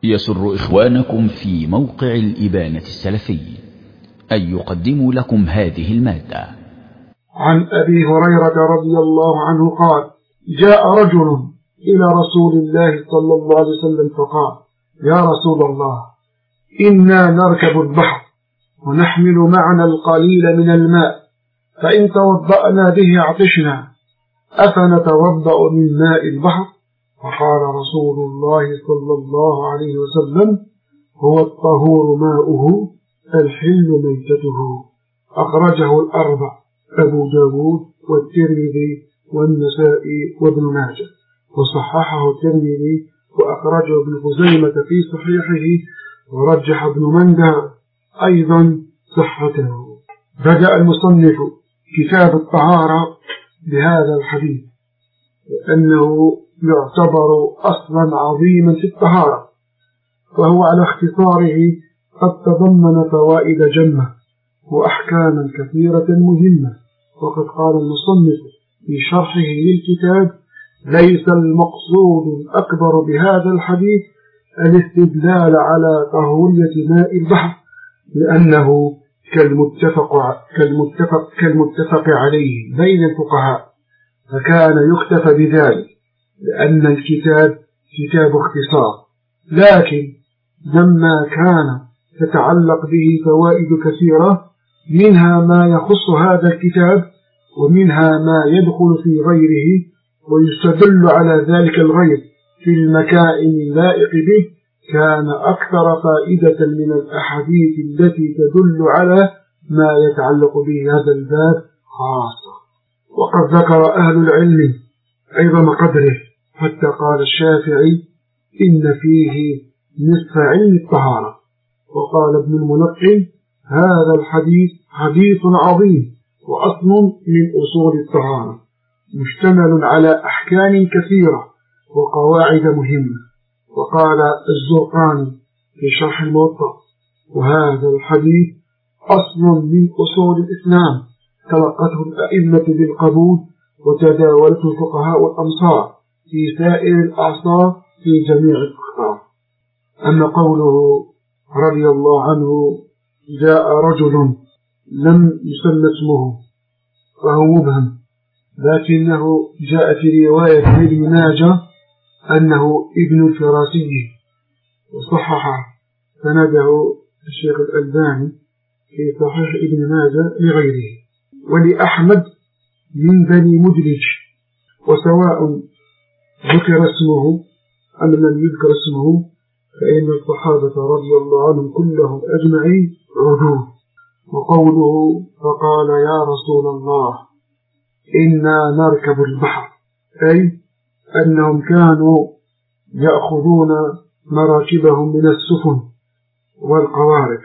يسر إخوانكم في موقع الإبانة السلفي أن يقدموا لكم هذه المادة. عن أبي هريرة رضي الله عنه قال: جاء رجل إلى رسول الله صلى الله عليه وسلم فقال: يا رسول الله، إنا نركب البحر ونحمل معنا القليل من الماء، فإن توضأنا به عطشنا، أفنتوضأ من ماء البحر؟ فقال رسول الله صلى الله عليه وسلم: هو الطهور ماؤه الحل ميتته. أخرجه الأربع: أبو داود والترمذي والنسائي وابن ماجه، وصححه الترمذي وأخرجه ابن خزيمة في صحيحه، ورجح ابن مندى أيضا صحته. بدأ المصنف كتاب الطهارة بهذا الحديث لأنه يعتبر أصلا عظيما في الطهارة، فهو على اختصاره قد تضمن فوائد جمة وأحكاما كثيرة مهمة. وقد قال المصنف في شرحه للكتاب: ليس المقصود الأكبر بهذا الحديث الاستدلال على طهورية ماء البحر، لأنه كالمتفق عليه بين الفقهاء، فكان يكتفى بذلك لأن الكتاب كتاب اختصار. لكن لما كان تتعلق به فوائد كثيرة، منها ما يخص هذا الكتاب ومنها ما يدخل في غيره ويستدل على ذلك الغير في المكائن اللائق به، كان أكثر فائدة من الأحاديث التي تدل على ما يتعلق به هذا الباب خاصة. وقد ذكر أهل العلم عظم قدره، حتى قال الشافعي: إن فيه نصف علم الطهارة. وقال ابن الملقن: هذا الحديث حديث عظيم وأصل من أصول الطهارة، مشتمل على أحكام كثيرة وقواعد مهمة. وقال الزرقاني في شرح الموطأ: وهذا الحديث أصل من أصول الإسلام، تلقته الأئمة بالقبول وتداولته الفقهاء والأمصار في سائر الأعصار في جميع الأخبار. أما قوله رضي الله عنه: جاء رجل، لم يسمى اسمه فهو مبهم، لكنه جاء في رواية ابن ماجه أنه ابن الفراسي، وصحح سنده الشيخ الألباني في صحيح ابن ماجه لغيره. ولأحمد من بني مدلج، وسواء ذكر اسمه أم لم يذكر اسمه فإن الصحابة رضي الله عنهم كلهم أجمعين عدول. وقوله: فقال يا رسول الله إنا نركب البحر، أي أنهم كانوا يأخذون مراكبهم من السفن والقوارب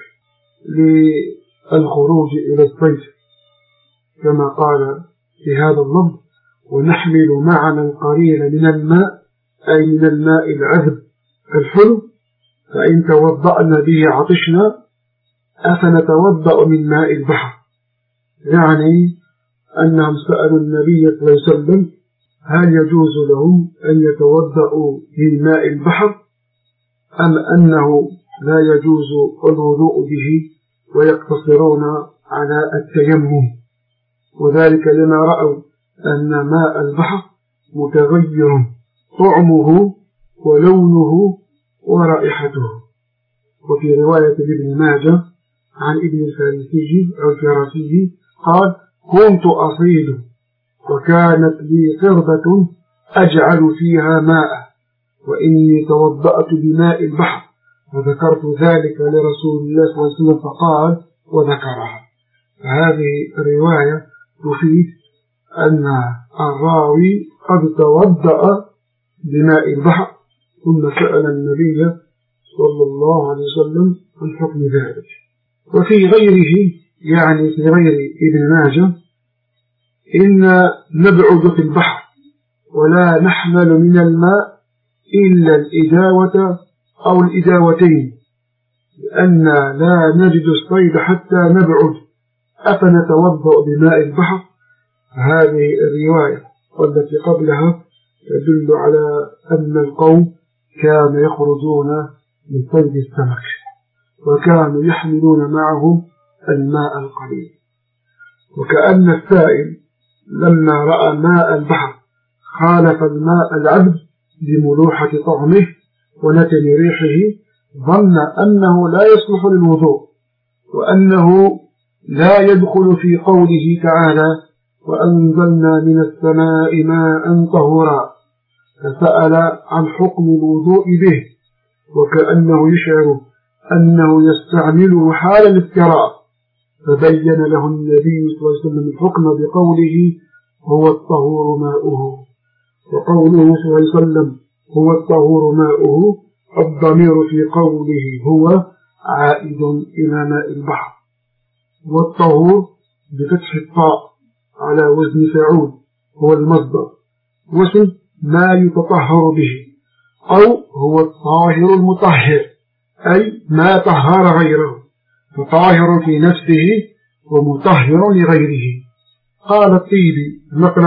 للخروج إلى الصيد، كما قال في هذا اللفظ: ونحمل معنا القليل من الماء، أي من الماء العذب الحلو، فإن توضأنا به عطشنا، أفنتوضأ من ماء البحر. يعني أنهم سألوا النبي صلى الله عليه وسلم: هل يجوز لهم أن يتوضأوا من ماء البحر، أم أنه لا يجوز الوضوء به ويقتصرون على التيمم؟ وذلك لما رأوا أن ماء البحر متغير طعمه ولونه ورائحته. وفي رواية ابن ماجه عن ابن الفراسي قال: كنت أصيد وكانت لي قربة أجعل فيها ماء، وإني توضأت بماء البحر، وذكرت ذلك لرسول الله صلى الله عليه وسلم فقال وذكرها. فهذه الرواية تفيد أن الراوي قد توضأ بماء البحر ثم سأل النبي صلى الله عليه وسلم عن حكم ذلك. وفي غيره، يعني في غير ابن ماجه: إن نبعد في البحر ولا نحمل من الماء إلا الإداوة أو الإداوتين، لأن لا نجد الصيد حتى نبعد، أفنتوضأ بماء البحر. هذه الرواية والتي قبلها تدل على أن القوم كانوا يخرجون لصيد السمك، وكانوا يحملون معهم الماء القليل. وكأن السائل لما رأى ماء البحر خالف الماء العذب بملوحة طعمه ونتن ريحه، ظن أنه لا يصلح للوضوء، وأنه لا يدخل في قوله تعالى: وأنزلنا من السماء ماء طهورا، فسأل عن حكم الوضوء به، وكأنه يشعر أنه يستعمله حال الافتراء، فبين له النبي صلى الله عليه وسلم الحكم بقوله: هو الطهور ماؤه. وقوله صلى الله عليه وسلم: هو الطهور ماؤه، الضمير في قوله هو عائد إلى ماء البحر. والطهور بفتح الطاء على وزن فعول هو المصدر، واسم ما يتطهر به، أو هو الطاهر المطهر، أي ما طهر غيره، فطاهر في نفسه ومطهر لغيره. قال الطيبي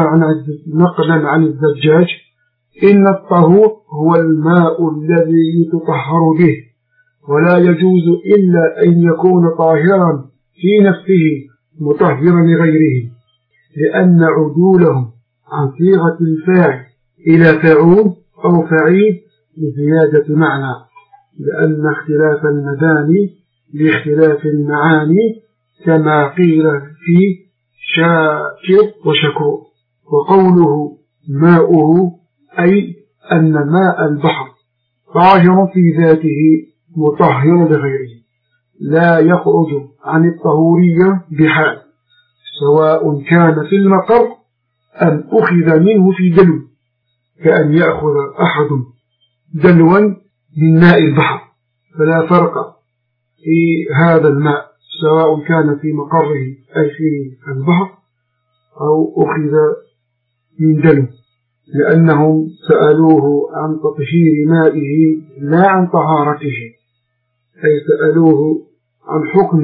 نقلا عن الزجاج: إن الطهور هو الماء الذي يتطهر به، ولا يجوز إلا أن يكون طاهرا في نفسه مطهرا لغيره، لأن عدولهم عن صيغة الفاعل إلى فعول أو فعيل لزيادة معنى، لأن اختلاف المباني لاختلاف المعاني، كما قيل في شاكر وشكور. وقوله ماؤه أي أن ماء البحر طاهر في ذاته مطهر لغيره، لا يخرج عن الطهورية بحال، سواء كان في المقر أم أخذ منه في دلو، كأن يأخذ أحد دلوا من ماء البحر، فلا فرق في هذا الماء سواء كان في مقره أي في البحر أو أخذ من دلو، لأنهم سألوه عن تطهير مائه لا عن طهارته، أي سألوه عن حكم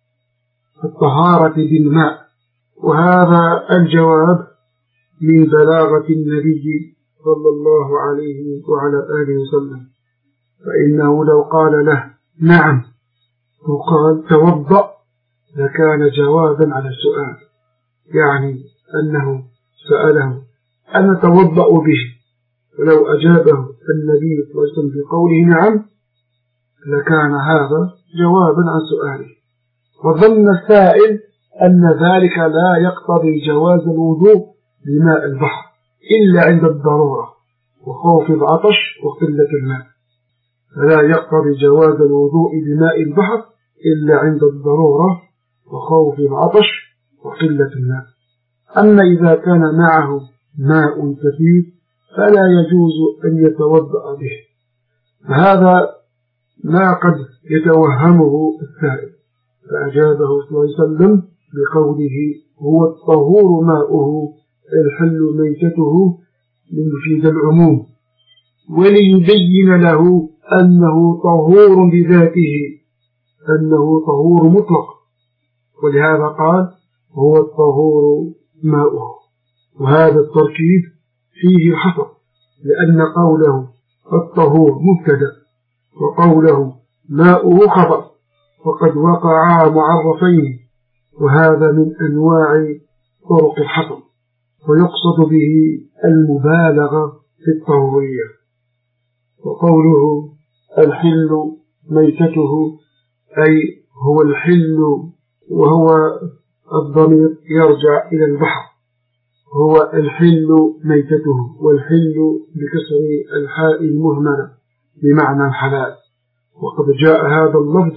الطهارة بالماء. وهذا الجواب من بلاغة النبي صلى الله عليه وعلى آله وسلم، فإنه لو قال له نعم وقال توضأ لكان جوابا على السؤال، يعني أنه سأله أنا توضأ به، فلو أجابه النبي صلى الله عليه وسلم بقوله نعم لكان هذا جوابا عن سؤاله. وظن السائل أن ذلك لا يقتضي جواز الوضوء بماء البحر إلا عند الضرورة وخوف العطش وقلة الماء، فلا يقتضي جواز الوضوء بماء البحر إلا عند الضرورة وخوف العطش وقلة الماء. أما إذا كان معه ماء كثير فلا يجوز أن يتوضأ به، فهذا ما قد يتوهمه السائل، فأجابه صلى الله عليه وسلم بقوله هو الطهور ماؤه الحل ميتته ليفيد العموم، وليبين له أنه طهور بذاته، أنه طهور مطلق، ولهذا قال هو الطهور ماؤه. وهذا التركيب فيه الحصر، لأن قوله الطهور مبتدأ وقوله ماؤه خبر، وقد وقعا معرفين، وهذا من أنواع طرق الحصر، ويقصد به المبالغة في الطهورية. وقوله الحل ميتته أي هو الحل، وهو الضمير يرجع إلى البحر، هو الحل ميتته، والحل بكسر الحاء المهملة بمعنى الحلال. وقد جاء هذا اللفظ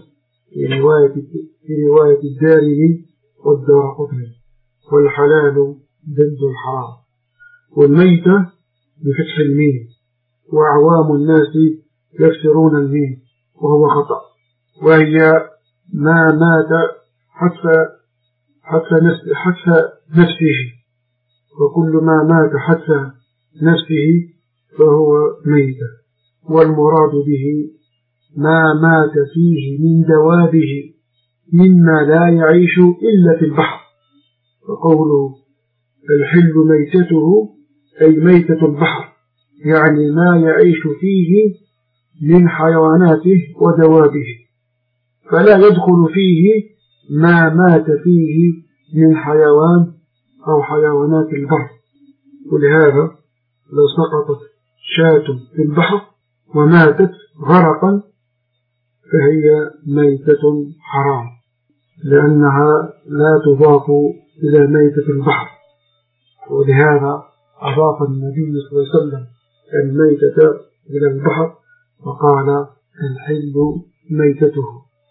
في رواية الدارمي والدارقطني، والحلال ضد الحرام. والميتة بفتح الميم، وأعوام الناس يكسرون الميم وهو خطأ، وهي ما مات حتى نفسه، وكل ما مات حتى نفسه فهو ميتة. والمراد به ما مات فيه من دوابه مما لا يعيش إلا في البحر. فقوله الحل ميتته أي ميتة البحر، يعني ما يعيش فيه من حيواناته ودوابه، فلا يدخل فيه ما مات فيه من حيوان أو حيوانات البر. ولهذا لو سقطت شاة في البحر وماتت غرقا فهي ميتة حرام، لأنها لا تضاف إلى ميتة البحر. ولهذا أضاف النبي صلى الله عليه وسلم الميتة إلى البحر وقال الحل ميتته.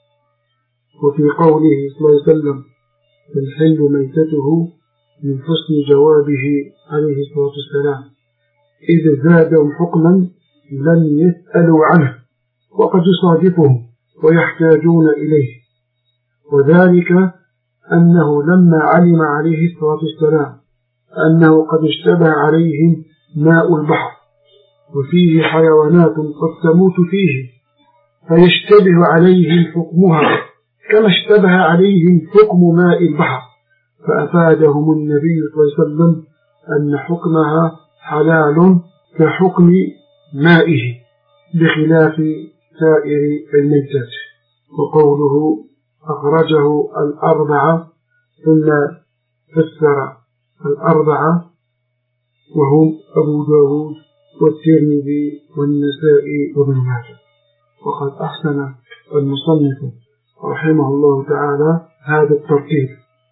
وفي قوله صلى الله عليه وسلم الحل ميتته من حسن جوابه عليه الصلاة والسلام إذا زادوا حكما لم يسألوا عنه وقد يصادفهم ويحتاجون إليه، وذلك أنه لما علم عليه الصلاة والسلام أنه قد اشتبه عليهم ماء البحر وفيه حيوانات قد تموت فيه فيشتبه عليهم حكمها كما اشتبه عليهم حكم ماء البحر، فأفادهم النبي صلى الله عليه وسلم أن حكمها حلال كحكم مائه بخلاف سائر الميتات. وقوله أخرجه الأربعة ثم فسر الأربعة وهم أبو داود والترمذي والنسائي وابن ماجه. وقد أحسن المصنف رحمه الله تعالى هذا الترتيب.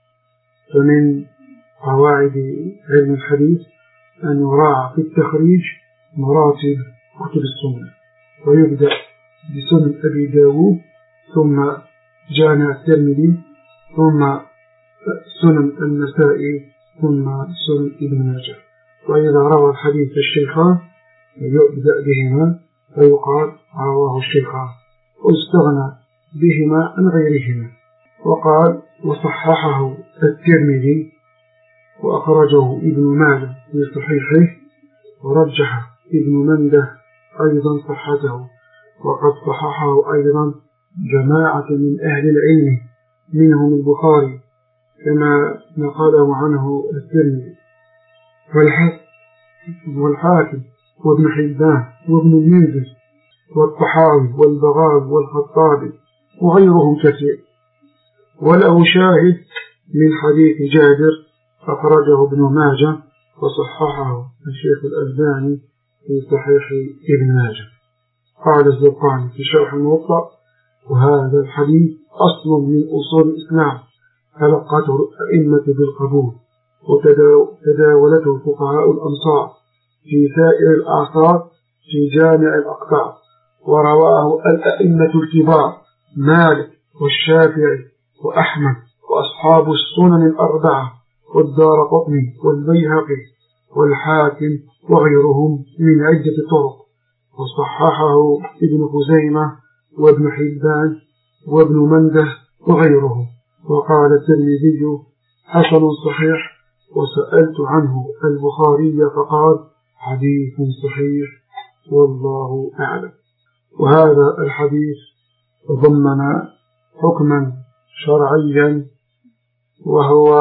فمن قواعد علم الحديث أن يراعى في التخريج مراتب كتب السنة، ويبدأ بسنن أبي داود ثم جامع الترمذي ثم سنن النسائي ثم سنن ابن ماجه. وإذا روى الحديث الشيخان يبدأ بهما فيقال رواه الشيخان واستغنى بهما عن غيرهما. وقال وصححه الترمذي وأخرجه ابن ماجه في صحيحه، ورجح ابن منده أيضا صحته، وقد صححه أيضا جماعة من أهل العلم منهم البخاري كما نقله عنه الترمذي والحاكم وابن حبان وابن المنذر والطحاوي والبغاوي والخطابي وغيرهم كثير. وله شاهد من حديث جابر أخرجه ابن ماجه وصححه الشيخ الألباني في صحيح ابن ماجه. قال الزرقاني في شرح الموطأ وهذا الحديث أصل من أصول الإسلام تلقته الأئمة بالقبول وتداولته فقهاء الأمصار في سائر الأعصار في جامع الأقطار، ورواه الأئمة الكبار مالك والشافعي وأحمد وأصحاب السنن الأربعة والدارقطني والبيهقي والحاكم وغيرهم من عدة طرق، وصححه ابن خزيمة وابن حبان وابن منده وغيرهم. وقال الترمذي حسن صحيح، وسألت عنه البخاري فقال حديث صحيح والله أعلم. وهذا الحديث ضمن حكما شرعيا، وهو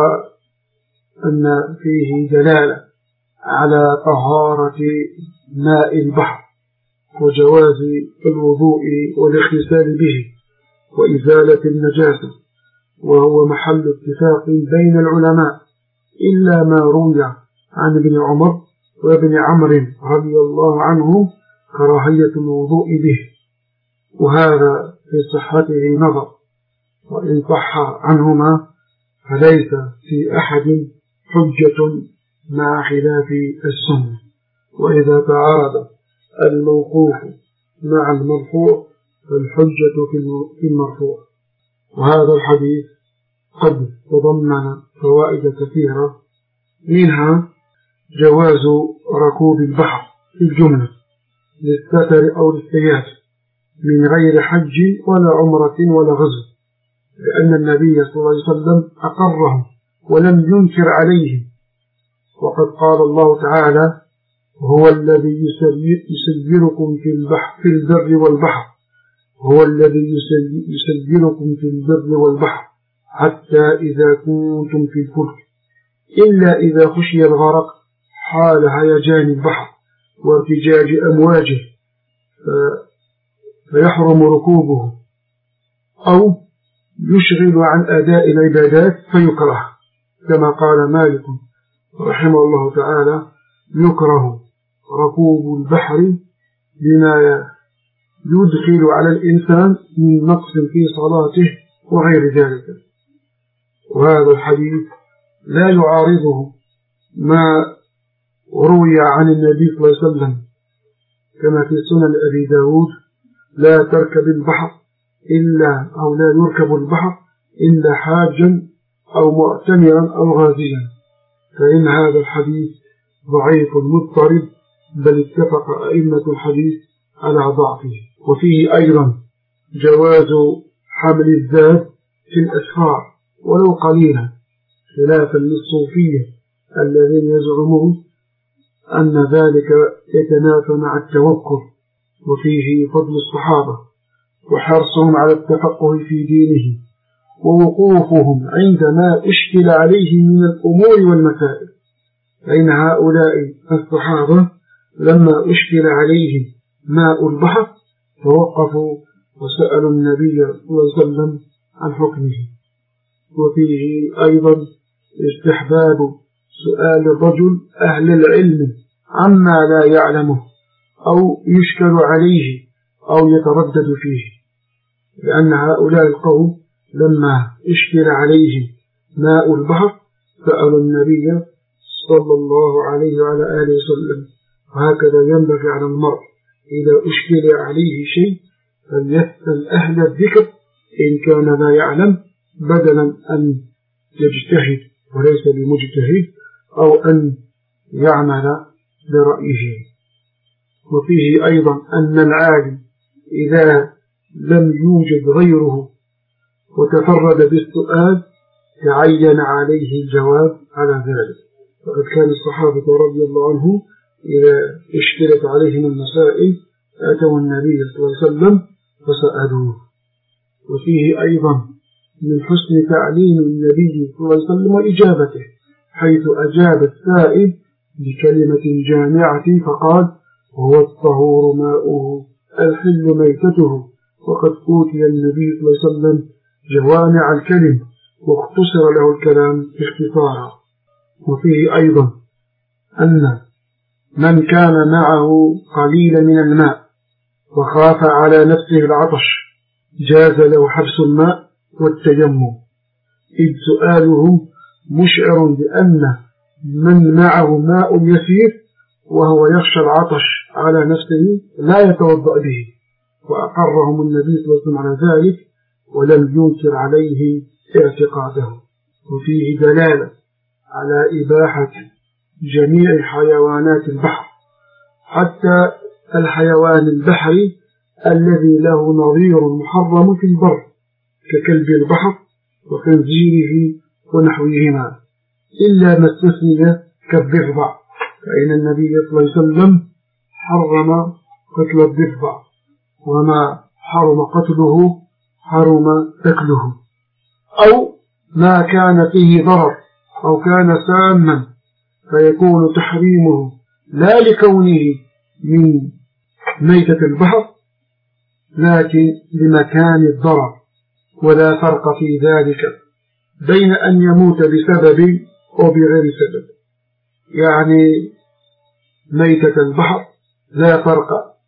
أن فيه دلالة على طهارة ماء البحر وجواز الوضوء والاغتسال به وإزالة النجاسة، وهو محل اتفاق بين العلماء إلا ما روي عن ابن عمر وابن عمرو رضي الله عنهم كراهية الوضوء به، وهذا في صحته نظر، وإن صح عنهما فليس في أحد حجة مع خلاف السنة. وإذا تعارض الموقوف مع المرفوع فالحجة في المرفوع. وهذا الحديث قد تضمن فوائد كثيرة، منها جواز ركوب البحر في الجملة للسفر أو للسياحة من غير حج ولا عمرة ولا غزو، لأن النبي صلى الله عليه وسلم أقرهم ولم ينكر عليهم. وقد قال الله تعالى هو الذي يسيركم في البر والبحر، هو الذي يسيركم في البر والبحر حتى إذا كنتم في الفلك إلا إذا خشي الغرق حال هيجان البحر وارتجاج أمواجه فيحرم ركوبه، أو يشغل عن أداء العبادات فيكره، كما قال مالك رحمه الله تعالى: يكره ركوب البحر بما يدخل على الإنسان من نقص في صلاته وغير ذلك. وهذا الحديث لا يعارضه ما روي عن النبي صلى الله عليه وسلم كما في سنن أبي داود: لا تركب البحر إلا أو لا يركب البحر إلا حاجا أو معتمرا أو غازيا، فإن هذا الحديث ضعيف مضطرب، بل اتفق أئمة الحديث على ضعفه. وفيه أيضا جواز حمل الزاد في الأسفار ولو قليلا، خلافا للصوفية الذين يزعمون أن ذلك يتنافى مع التوكل. وفيه فضل الصحابة وحرصهم على التفقه في دينه، ووقوفهم عندما اشكل عليه من الأمور والمسائل، فإن هؤلاء الصحابة لما اشكل عليهم ماء البحر توقفوا وسألوا النبي صلى الله عليه وسلم عن حكمه. وفيه أيضا استحباب سؤال الرجل أهل العلم عما لا يعلمه أو يشكل عليه أو يتردد فيه، لأن هؤلاء القوم لما اشكل عليه ماء البحر سألوا النبي صلى الله عليه وعلى آله وسلم. وهكذا ينبغي على المرء إذا أشكل عليه شيء فليسأل أهل الذكر إن كان لا يعلم، بدلا أن يجتهد وليس بمجتهد أو أن يعمل برأيه. وفيه أيضا أن العالم إذا لم يوجد غيره وتفرد بالسؤال تعين عليه الجواب على ذلك، فقد كان الصحابة رضي الله عنهم إذا اشكلت عليهم المسائل أتوا النبي صلى الله عليه وسلم فسألوه. وفيه أيضا من حسن تعليم النبي صلى الله عليه وسلم وإجابته، حيث أجاب السائل بكلمة جامعة فقال: هو الطهور ماؤه الحل ميتته. وقد أوتي النبي صلى الله عليه وسلم جوامع الكلم واختصر له الكلام اختصارا. وفيه أيضا أن من كان معه قليل من الماء وخاف على نفسه العطش جاز له حبس الماء والتيمم، إذ سؤاله مشعر بأن من معه ماء يسير وهو يخشى العطش على نفسه لا يتوضأ به، وأقرهم النبي صلى الله عليه وسلم على ذلك ولم ينكر عليه اعتقاده. وفيه دلالة على إباحة جميع حيوانات البحر، حتى الحيوان البحري الذي له نظير محرم في البر ككلب البحر وخنزيره ونحوهما، إلا ما استثني كالضفدع، فإن النبي صلى الله عليه وسلم حرم قتل الضفدع، وما حرم قتله حرم أكله، أو ما كان فيه ضرر أو كان ساما فيكون تحريمه لا لكونه من ميتة البحر لكن لمكان الضرر. ولا فرق في ذلك بين أن يموت بسبب أو بغير سبب، يعني ميتة البحر لا فرق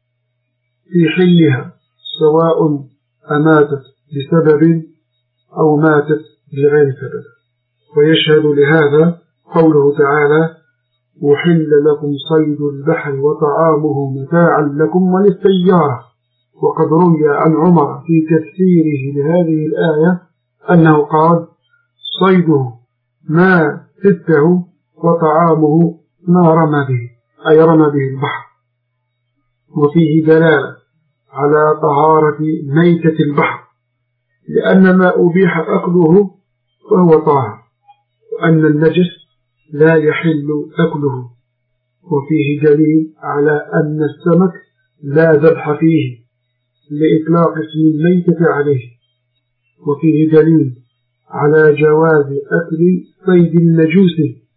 في حلها سواء أماتت بسبب أو ماتت بغير سبب. ويشهد لهذا قوله تعالى: أحل لكم صيد البحر وطعامه متاعا لكم وللسيارة. وقد روي عن عمر في تفسيره لهذه الآية أنه قال: صيده ما سته وطعامه ما رمى به، أي رمى به البحر. وفيه دلالة على طهارة ميتة البحر، لأن ما أبيح أكله فهو طاهر، وأن النجس لا يحل أكله. وفيه دليل على أن السمك لا ذبح فيه لإطلاق اسم الميتة عليه. وفيه دليل على جواز أكل صيد النجوس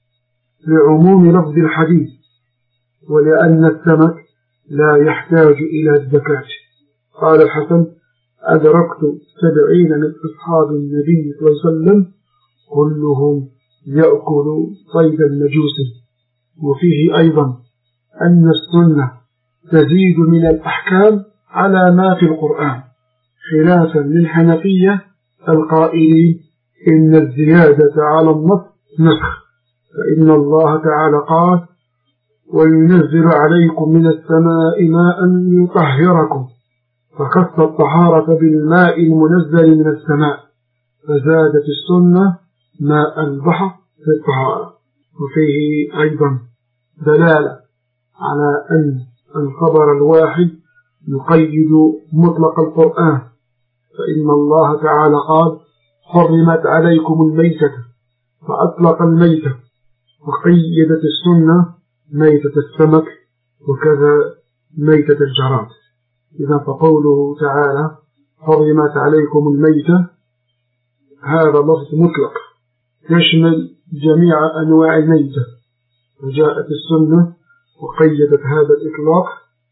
لعموم لفظ الحديث، ولأن السمك لا يحتاج إلى الزكاة، قال الحسن: أدركت 70 من أصحاب النبي صلى الله عليه وسلم كلهم يأكل صيد المجوس. وفيه أيضا أن السنة تزيد من الأحكام على ما في القرآن، خلافا للحنفية القائلين إن الزيادة على النص نسخ، فإن الله تعالى قال: وينزل عليكم من السماء ماء يطهركم، فخص الطهارة بالماء المنزل من السماء، فزادت السنة ماء البحر في الطهارة. وفيه أيضا دلالة على أن الخبر الواحد يقيد مطلق القرآن، فإن الله تعالى قال: حرمت عليكم الميتة، فأطلق الميتة، وقيدت السنة ميتة السمك وكذا ميتة الجراد. إذا فقوله تعالى حرمت عليكم الميتة هذا لفظ مطلق يشمل جميع أنواع الميتة، وجاءت السنة وقيدت هذا الإطلاق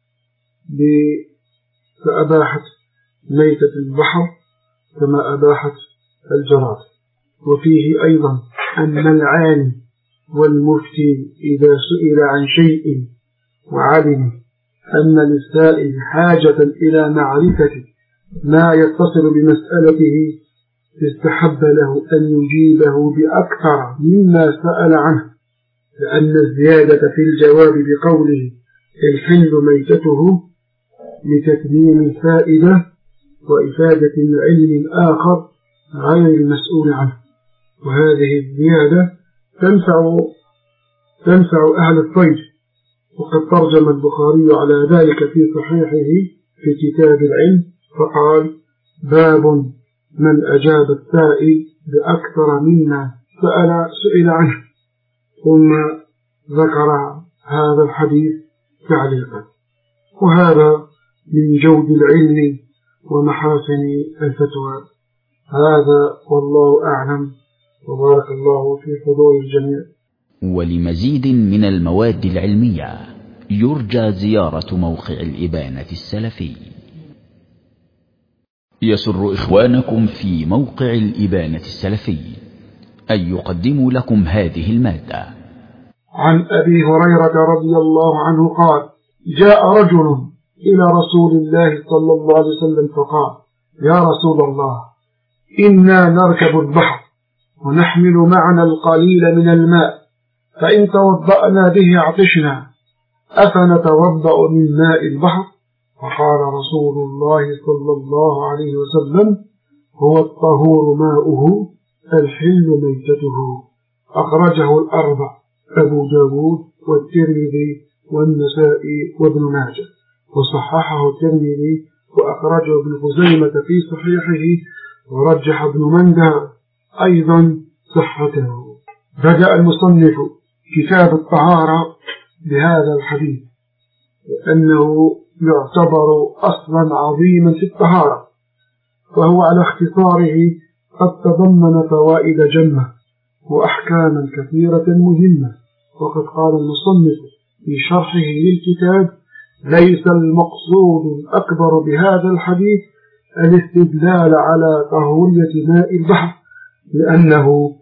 فأباحت ميتة البحر كما أباحت الجراد. وفيه أيضا أن العالم والمفتي إذا سئل عن شيء وعلم أن للسائل حاجة إلى معرفة ما يتصل بمسألته استحب له أن يجيبه بأكثر مما سأل عنه، لأن الزيادة في الجواب بقوله الحل ميتته لتتميم الفائدة وإفادة علم آخر غير المسؤول عنه، وهذه الزيادة تنفع أهل الصيد. وقد ترجم البخاري على ذلك في صحيحه في كتاب العلم فقال: باب من أجاب السائل بأكثر مما سئل عنه، ثم ذكر هذا الحديث تعليقا. وهذا من جود العلم ومحاسن الفتوى. هذا والله أعلم، وبارك الله في حضور الجميع. ولمزيد من المواد العلمية يرجى زيارة موقع الإبانة السلفي. يسر إخوانكم في موقع الإبانة السلفي أن يقدموا لكم هذه المادة. عن أبي هريرة رضي الله عنه قال: جاء رجل إلى رسول الله صلى الله عليه وسلم فقال: يا رسول الله، إنا نركب البحر ونحمل معنا القليل من الماء، فإن توضأنا به عطشنا، أفنتوضأ من ماء البحر؟ فقال رسول الله صلى الله عليه وسلم: هو الطهور ماؤه الحل ميتته. أخرجه الأربع: أبو داود والترمذي والنسائي وابن ماجه، وصححه الترمذي وأخرجه ابن خزيمة في صحيحه، ورجح ابن مندى أيضا صحته. بدأ المصنف كتاب الطهارة بهذا الحديث لأنه يعتبر أصلا عظيما في الطهارة، وهو على اختصاره قد تضمن فوائد جمة وأحكاما كثيرة مهمة. وقد قال المصنف في شرحه للكتاب: ليس المقصود الأكبر بهذا الحديث الاستدلال على طهورية ماء البحر، لأنه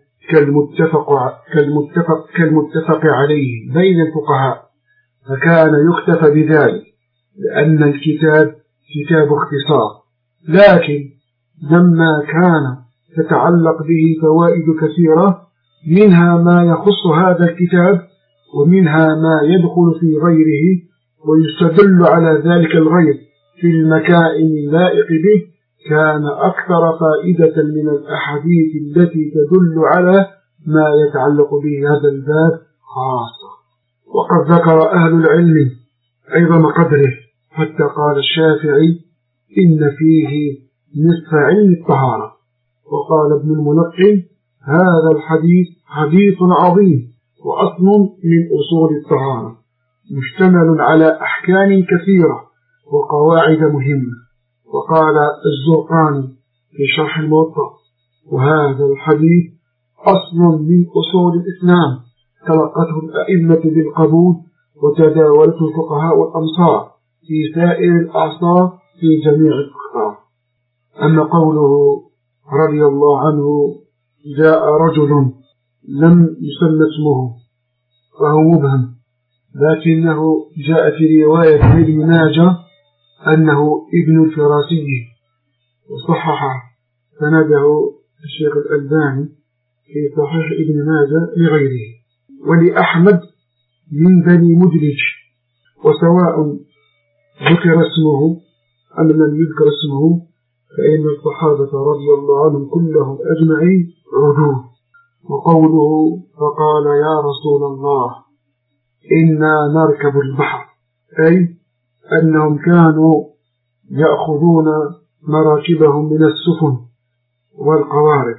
كالمتفق عليه بين الفقهاء، فكان يكتفى بذلك لأن الكتاب كتاب اختصار. لكن لما كان تتعلق به فوائد كثيرة، منها ما يخص هذا الكتاب ومنها ما يدخل في غيره، ويستدل على ذلك الغير في المكائن اللائق به، كان أكثر فائدة من الأحاديث التي تدل على ما يتعلق به هذا الباب خاصة. وقد ذكر أهل العلم عظم قدره، حتى قال الشافعي: إن فيه نصف علم الطهارة. وقال ابن الملقن: هذا الحديث حديث عظيم وأصل من أصول الطهارة، مشتمل على أحكام كثيرة وقواعد مهمة. وقال الزرقاني في شرح الموطأ: وهذا الحديث أصل من أصول الإسلام، تلقته الأئمة بالقبول، وتداولته الفقهاء والأمصار في سائر الأعصار في جميع الأخطار. أما قوله رضي الله عنه جاء رجل لم يسمى اسمه فهو مبهم، لكنه جاء في رواية ابن ماجه أنه ابن الفراسي، وصحح سنده الشيخ الألباني في صحيح ابن ماجه لغيره. ولأحمد من بني مدلج، وسواء ذكر اسمه أم لم يذكر اسمه فإن الصحابة رضي الله عنهم كلهم أجمعين عدول. وقوله فقال يا رسول الله إنا نركب البحر، أي أنهم كانوا يأخذون مراكبهم من السفن والقوارب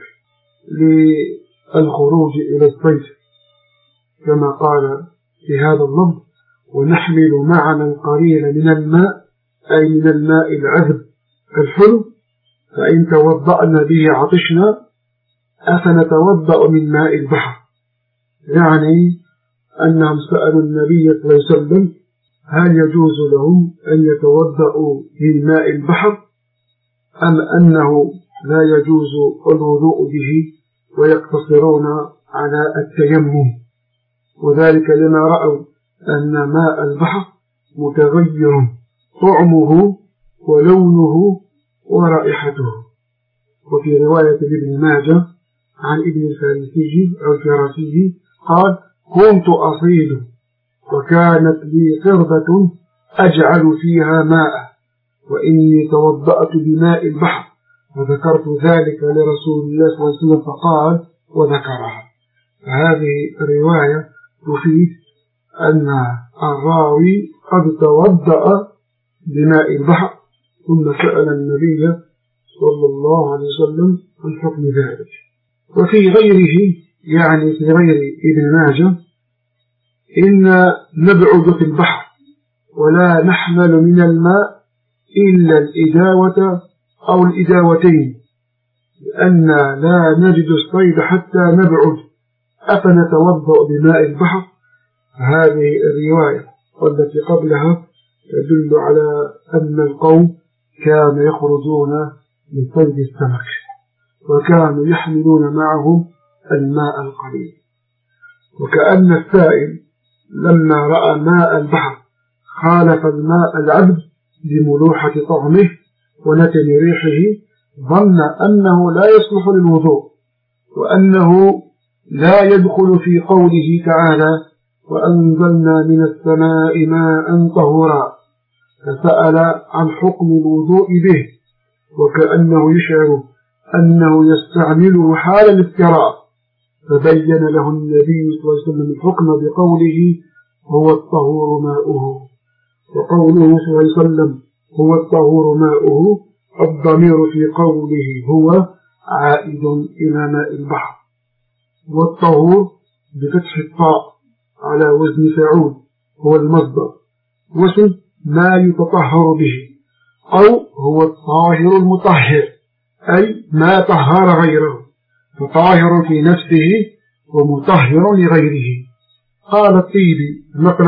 للخروج إلى الصيد، كما قال في هذا اللفظ ونحمل معنا القليل من الماء، أي من الماء العذب الحلو، فإن توضأنا به عطشنا أفنتوضأ من ماء البحر. يعني أنهم سألوا النبي صلى الله عليه وسلم هل يجوز لهم أن يتوضأوا من ماء البحر أم أنه لا يجوز الوضوء به ويقتصرون على التيمم، وذلك لما رأوا أن ماء البحر متغير طعمه ولونه ورائحته. وفي رواية ابن ماجه عن ابن الفراسي قال كنت أصيد وكانت لي قربة أجعل فيها ماء وإني توضأت بماء البحر، وذكرت ذلك لرسول الله صلى الله عليه وسلم فقال وذكرها. فهذه الرواية تفيد أن الراوي قد توضأ بماء البحر ثم سأل النبي صلى الله عليه وسلم عن حكم ذلك. وفي غيره يعني في غير ابن ماجه إن نبعد في البحر ولا نحمل من الماء إلا الإداوة أو الإداوتين، لأن لا نجد الصيد حتى نبعد أفنتوضأ بماء البحر. هذه الرواية والتي قبلها تدل على أن القوم كانوا يخرجون لصيد السمك وكانوا يحملون معهم الماء القليل. وكأن السائل لما رأى ماء البحر خالف الماء العذب بملوحة طعمه ونتن ريحه ظن أنه لا يصلح للوضوء، وأنه لا يدخل في قوله تعالى وأنزلنا من السماء ماء طهورا، فسأل عن حكم الوضوء به، وكأنه يشعر أنه يستعمله حال الافتراء، فبين له النبي صلى الله عليه وسلم الحكم بقوله هو الطهور ماؤه. وقوله صلى الله عليه وسلم هو الطهور ماؤه الضمير في قوله هو عائد إلى ماء البحر، والطهور بفتح الطاء على وزن فعول هو المصدر، واسم ما يتطهر به، أو هو الطاهر المطهر أي ما طهر غيره، فطاهر في نفسه ومطهر لغيره. قال الطيبي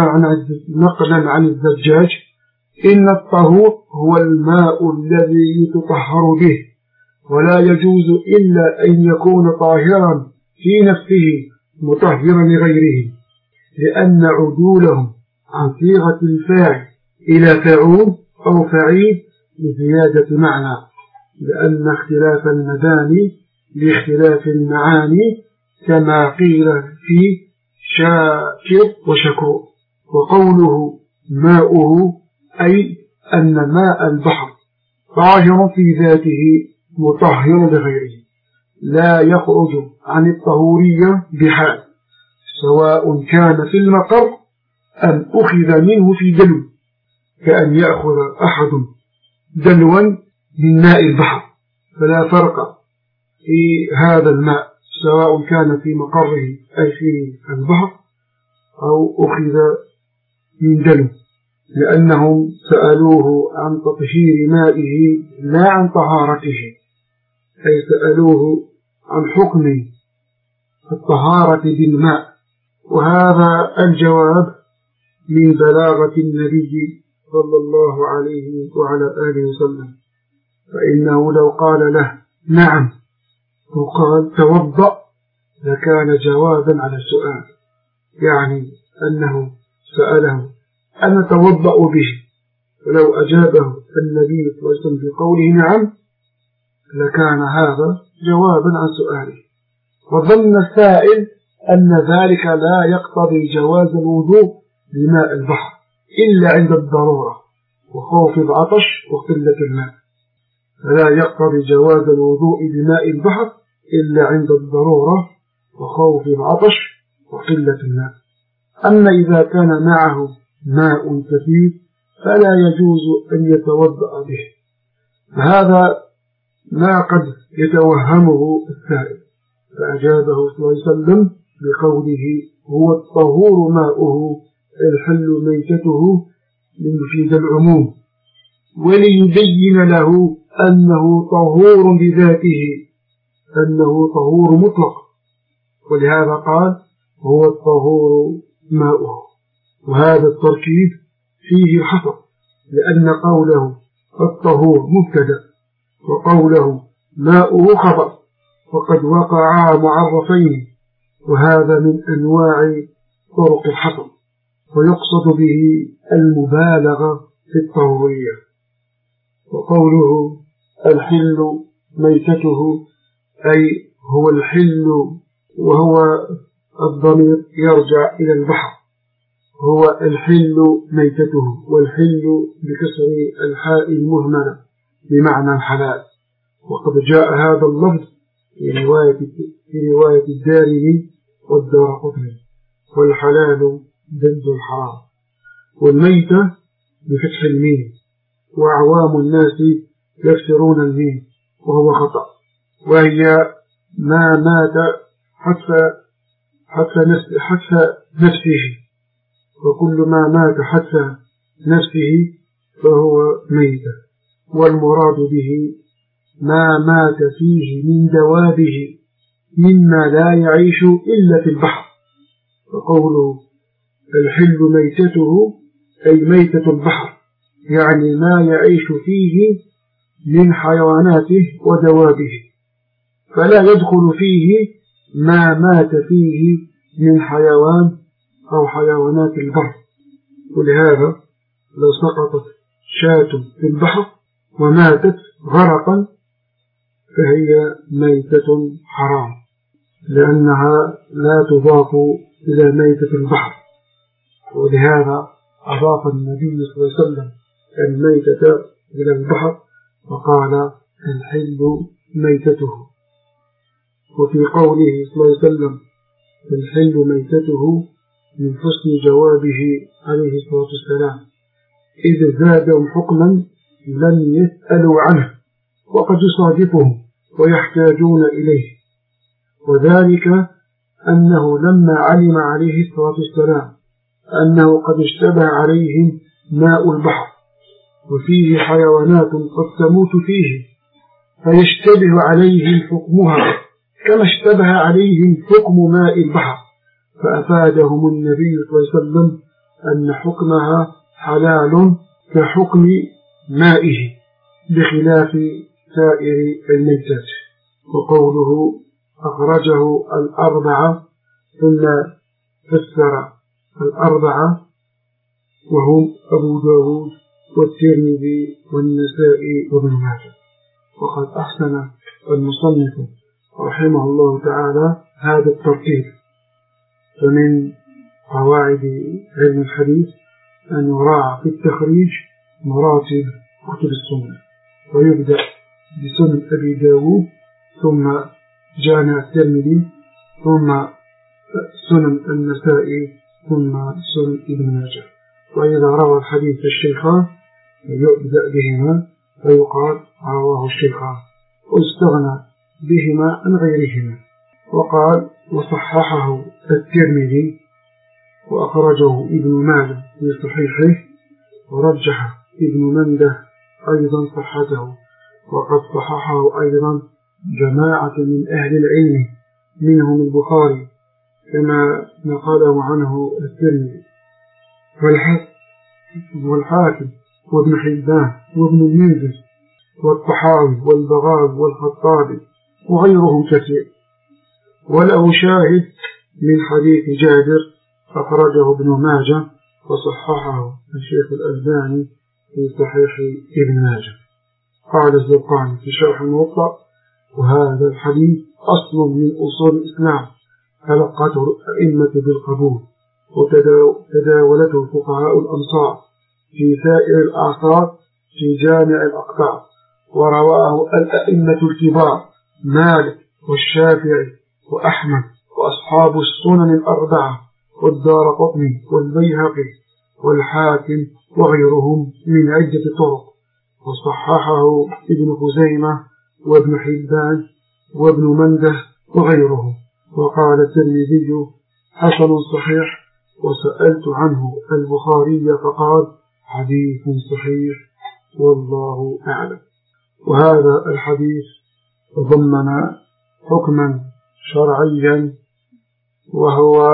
نقلا عن الزجاج إن الطهور هو الماء الذي يتطهر به، ولا يجوز إلا أن يكون طاهرا في نفسه مطهرا لغيره، لأن عدولهم عن صيغة الفاعل إلى فعول أو فعيل لزيادة معنى، لأن اختلاف المباني لاختلاف المعاني كما قيل في شاكر وشكور. وقوله ماؤه أي أن ماء البحر طاهر في ذاته مطهر لغيره، لا يخرج عن الطهورية بحال، سواء كان في المقر أم أخذ منه في دلو، كأن يأخذ أحد دلوا من ماء البحر، فلا فرق في هذا الماء سواء كان في مقره أي في البحر أو أخذ من دلو، لأنهم سألوه عن تطهير مائه لا عن طهارته، أي سألوه عن حكم الطهارة بالماء. وهذا الجواب من بلاغة النبي صلى الله عليه وعلى آله وسلم، فإنه لو قال له نعم وقال توضأ لكان جوابا على السؤال، يعني أنه سأله أنا أتوضأ به، ولو أجابه النبي صلى الله عليه وسلم بقوله نعم لكان هذا جوابا عن سؤاله. وظن السائل أن ذلك لا يقتضي جواز الوضوء بماء البحر إلا عند الضرورة وخوف العطش وقلة الماء، فلا يقتضي جواز الوضوء بماء البحر إلا عند الضرورة وخوف العطش وقلة الماء. أما إذا كان معه ماء كثير فلا يجوز أن يتوضأ به، فهذا ما قد يتوهمه السائل، فأجابه صلى الله عليه وسلم بقوله هو الطهور ماؤه الحل ميتته ليفيد العموم، وليبين له أنه طهور بذاته، أنه طهور مطلق، ولهذا قال هو الطهور ماؤه. وهذا التركيب فيه الحصر، لأن قوله الطهور مبتدأ وقوله ماؤه خبر، وقد وقعا معرفين، وهذا من أنواع طرق الحصر، ويقصد به المبالغة في الطهورية. وقوله الحل ميتته أي هو الحل، وهو الضمير يرجع إلى البحر، هو الحل ميتته، والحل بكسر الحاء المهملة بمعنى الحلال. وقد جاء هذا اللفظ في رواية الدارمي والدارقطني، والحلال ضد الحرام. والميتة بفتح الميم، وأعوام الناس يكسرون الميم وهو خطأ، وهي ما مات حتى نفسه، وكل ما مات حتى نفسه فهو ميتة. والمراد به ما مات فيه من دوابه مما لا يعيش إلا في البحر. فقوله الحل ميتته أي ميتة البحر، يعني ما يعيش فيه من حيواناته ودوابه، فلا يدخل فيه ما مات فيه من حيوان أو حيوانات البر. ولهذا لو سقطت شاة في البحر وماتت غرقا فهي ميتة حرام، لأنها لا تضاف إلى ميتة البحر. ولهذا أضاف النبي صلى الله عليه وسلم الميتة إلى البحر وقال الحل ميتته. وفي قوله صلى الله عليه وسلم الحل ميتته من حسن جوابه عليه الصلاة والسلام، إذ زادوا حكما لم يسألوا عنه وقد يصادفهم ويحتاجون إليه، وذلك أنه لما علم عليه الصلاة والسلام أنه قد اشتبه عليهم ماء البحر وفيه حيوانات قد تموت فيه، فيشتبه عليهم حكمها كما اشتبه عليهم حكم ماء البحر، فأفادهم النبي صلى الله عليه وسلم أن حكمها حلال كحكم مائه بخلاف سائر الميتات. وقوله أخرجه الأربعة ثم فسر الأربعة وهم أبو داود والترمذي والنسائي وابن ماجه. وقد أحسن المصنف رحمه الله تعالى هذا الترتيب. فمن قواعد علم الحديث أن يراعى في التخريج مراتب كتب السنة، ويبدأ بسنن أبي داود ثم جامع الترمذي ثم سنن النسائي ثم سنن ابن ماجه. وإذا روى الحديث الشيخان يبدأ بهما فيقال رواه الشيخان، واستغنى بهما عن غيرهما. وقال وصححه الترمذي وأخرجه ابن ماجه في صحيحه، ورجح ابن منده أيضا صحته، وقد صححه أيضا جماعة من أهل العلم منهم البخاري كما نقله عنه الترمذي. والحاكم وابن حبان وابن المنذر والطحاوي والبغاوي والخطابي وغيرهم كثير. وله شاهد من حديث جابر أخرجه ابن ماجه وصححه الشيخ الألباني في صحيح ابن ماجه. قال الزرقاني في شرح الموطأ: وهذا الحديث أصل من أصول الإسلام تلقته الأئمة بالقبول وتداولته فقهاء الأمصار في سائر الأعصار في جامع الأقطار، ورواه الأئمة الكبار مالك والشافعي وأحمد وأصحاب السنن الأربعة والدارقطني والبيهقي والحاكم وغيرهم من عدة طرق، وصححه ابن خزيمة وابن حبان وابن منده وغيرهم. وقال الترمذي: حسن صحيح، وسألت عنه البخاري فقال: حديث صحيح، والله أعلم. وهذا الحديث ضمن حكما شرعيا، وهو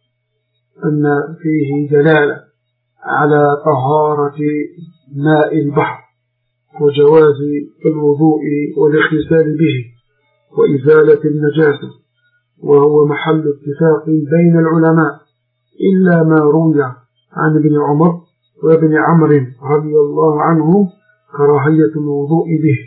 أن فيه دلالة على طهارة ماء البحر وجواز الوضوء والاغتسال به وإزالة النجاسة، وهو محل اتفاق بين العلماء، إلا ما روي عن ابن عمر وابن عمرو رضي الله عنهم كراهية الوضوء به،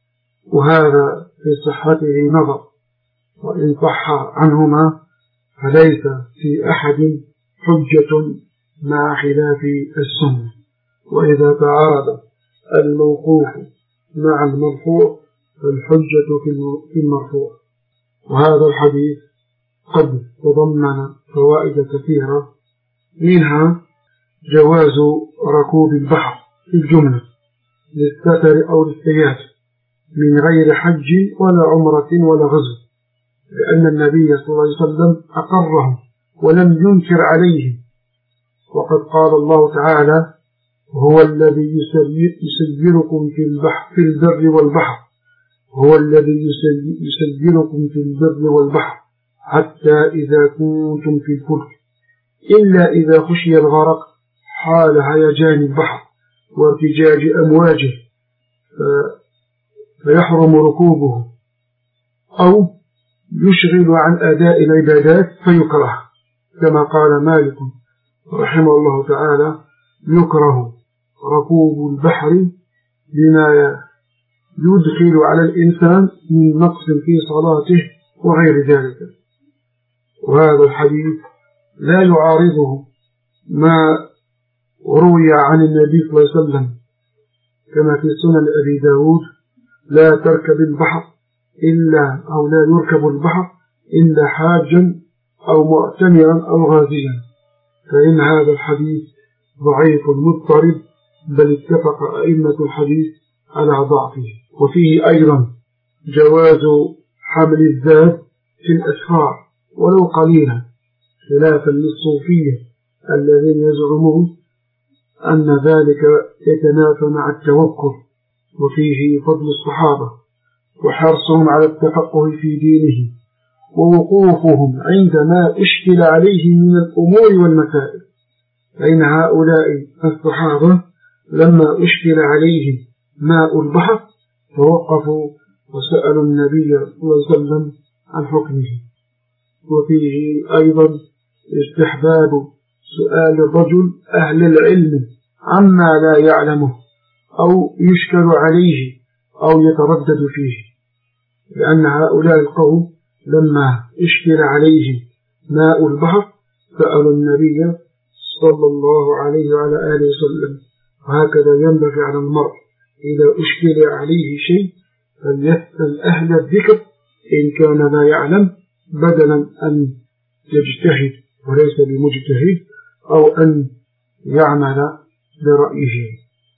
وهذا في صحته نظر، وإن صح عنهما فليس في أحد حجة مع خلاف السنة. وإذا تعارض الموقوف مع المرفوع فالحجة في المرفوع. وهذا الحديث قد تضمن فوائد كثيرة، منها جواز ركوب البحر في الجملة للسفر أو للسياحة من غير حج ولا عمرة ولا غزو، لأن النبي صلى الله عليه وسلم أقرهم ولم ينكر عليهم. وقد قال الله تعالى: هو الذي يسيركم في البر والبحر، هو الذي يسيركم في البر والبحر حتى إذا كنتم في الفلك إلا إذا خشي الغرق حال هيجان البحر وارتجاج أمواجه فيحرم ركوبه أو يشغل عن أداء العبادات فيكره، كما قال مالك رحمه الله تعالى: يكره ركوب البحر بما يدخل على الإنسان من نقص في صلاته وغير ذلك. وهذا الحديث لا يعارضه ما روي عن النبي صلى الله عليه وسلم كما في سنن أبي داود: لا تركب البحر أو لا يركب البحر إلا حاجا أو معتمرا أو غازيا، فإن هذا الحديث ضعيف مضطرب، بل اتفق أئمة الحديث على ضعفه. وفيه أيضا جواز حمل الزاد في الأسفار ولو قليلا، خلافا للصوفية الذين يزعمون أن ذلك يتنافى مع التوكل. وفيه فضل الصحابة وحرصهم على التفقه في دينهم ووقوفهم عندما اشكل عليهم من الأمور والمسائل، فإن هؤلاء الصحابة لما اشكل عليهم ماء البحر توقفوا وسألوا النبي صلى الله عليه وسلم عن حكمه. وفيه أيضا استحباب سؤال الرجل أهل العلم عما لا يعلمه أو يشكل عليه أو يتردد فيه، لأن هؤلاء القوم لما اشكل عليهم ماء البحر سألوا النبي صلى الله عليه وعلى آله وسلم. وهكذا ينبغي على المرء إذا أشكل عليه شيء فليسأل أهل الذكر إن كان لا يعلم، بدلا أن يجتهد وليس بمجتهد أو أن يعمل برأيه.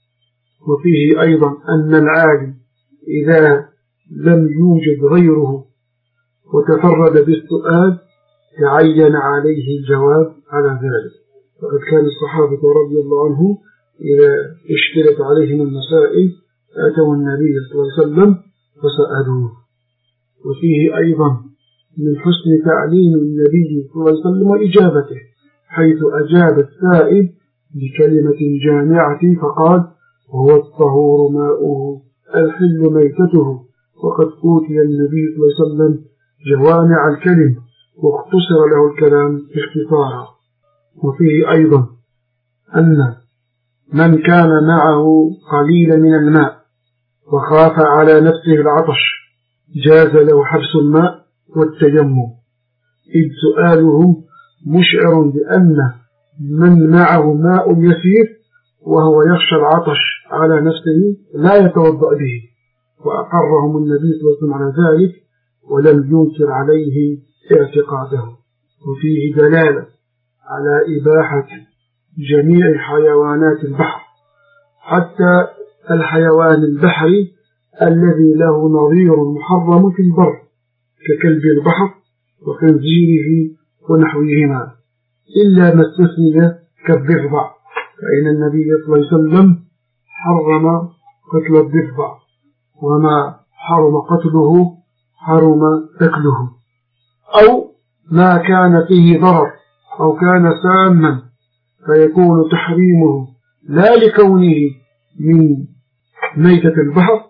وفيه أيضا أن العالم إذا لم يوجد غيره وتفرد بالسؤال تعين عليه الجواب على ذلك. فقد كان الصحابة رضي الله عنهم إذا اشكلت عليهم المسائل أتوا النبي صلى الله عليه وسلم فسألوه. وفيه أيضا من حسن تعليم النبي صلى الله عليه وسلم وإجابته، حيث أجاب السائل بكلمة جامعة فقال: وهو الطهور ماؤه الحل ميتته. وقد أوتي النبي صلى الله عليه وسلم جوامع الكلم واختصر له الكلام اختصارا. وفيه أيضا أن من كان معه قليلا من الماء وخاف على نفسه العطش جاز له حبس الماء والتيمم، إذ سؤاله مشعر بأن من معه ماء يسير وهو يخشى العطش على نفسه لا يتوضأ به، وأقرهم النبي صلى الله عليه وسلم على ذلك ولم ينكر عليه اعتقاده. وفيه دلالة على إباحة جميع حيوانات البحر حتى الحيوان البحري الذي له نظير محرم في البر ككلب البحر وخنزيره ونحوهما، إلا ما استثني كالضفدع، فإن النبي صلى الله عليه وسلم حرم قتل الضفدع، وما حرم قتله حرم أكله. أو ما كان فيه ضرر أو كان ساما فيكون تحريمه لا لكونه من ميتة البحر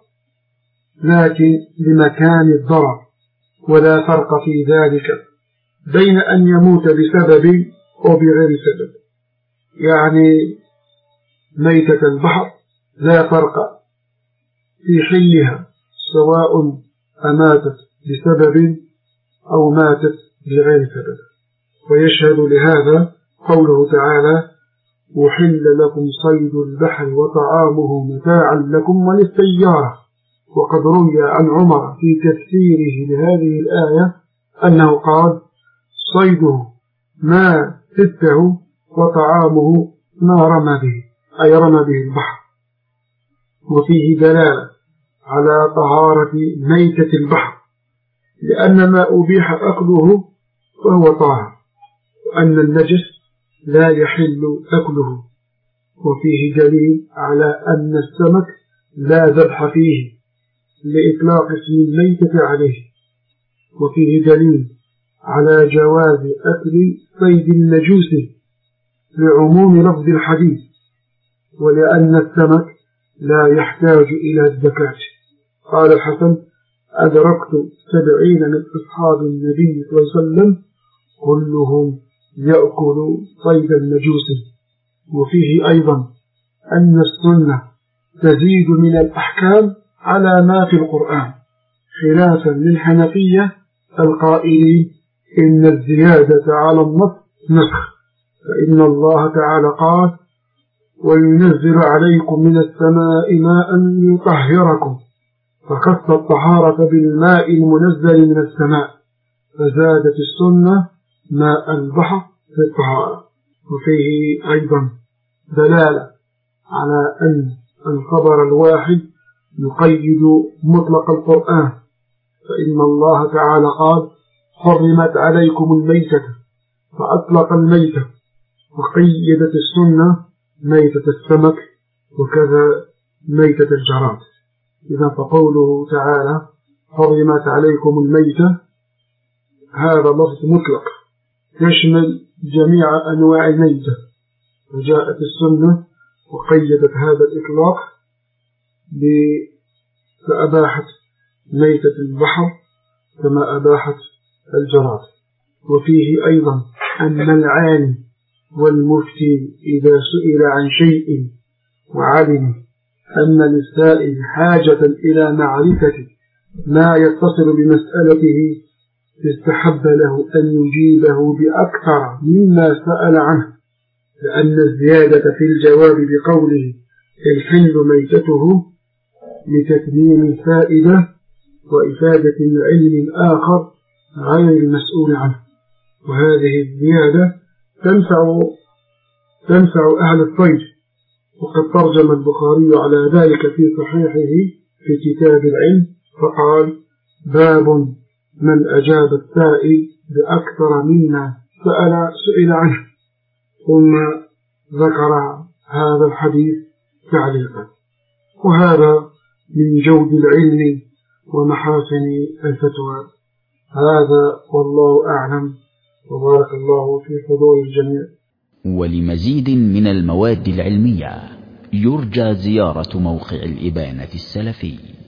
لكن لمكان الضرر، ولا فرق في ذلك بين أن يموت بسبب أو بغير سبب. يعني ميتة البحر لا فرق في حلها سواء أماتت بسبب أو ماتت بغير سبب. ويشهد لهذا قوله تعالى: أحل لكم صيد البحر وطعامه متاعا لكم وللسيارة. وقد روي عن عمر في تفسيره لهذه الآية أنه قال: صيده ما سته وطعامه ما رمى به، أي رمى به البحر. وفيه دلالة على طهارة ميتة البحر، لأن ما أبيح أكله فهو طاهر، وأن النجس لا يحل أكله. وفيه دليل على أن السمك لا ذبح فيه لإطلاق اسم الميتة عليه. وفيه دليل على جواز أكل صيد المجوس لعموم لفظ الحديث، ولأن السمك لا يحتاج إلى الزكاة. قال الحسن: أدركت 70 من أصحاب النبي صلى الله عليه وسلم كلهم يأكل صيد المجوس. وفيه أيضا أن السنة تزيد من الأحكام على ما في القرآن، خلافا للحنفية القائلين إن الزيادة على النص نسخ، فإن الله تعالى قال: وينزل عليكم من السماء ماء يطهركم، فخص الطهارة بالماء المنزل من السماء، فزادت السنة ماء البحر في الطهارة. وفيه أيضا دلالة على أن الخبر الواحد يقيد مطلق القرآن، فإن الله تعالى قال: حرمت عليكم الميتة، فأطلق الميتة، وقيدت السنة ميتة السمك وكذا ميتة الجراد. إذا فقوله تعالى حرمت عليكم الميتة هذا لفظ مطلق يشمل جميع أنواع الميتة، وجاءت السنة وقيدت هذا الإطلاق فأباحت ميتة البحر كما أباحت الجراد. وفيه أيضا أن العالم والمفتي إذا سئل عن شيء وعلم أن للسائل حاجة إلى معرفة ما يتصل بمسألته استحب له أن يجيبه بأكثر مما سأل عنه، لأن الزيادة في الجواب بقوله الحل ميتته لتتميم الفائدة وإفادة علم آخر غير المسؤول عنه، وهذه الزيادة تنفع أهل الصيد. وقد ترجم البخاري على ذلك في صحيحه في كتاب العلم فقال: باب من أجاب السائل بأكثر مما سئل عنه، ثم ذكر هذا الحديث تعليقا. وهذا من جود العلم ومحاسن الفتوى. هذا والله أعلم، وبارك الله في حضور الجميع. ولمزيد من المواد العلمية يرجى زيارة موقع الإبانة السلفي.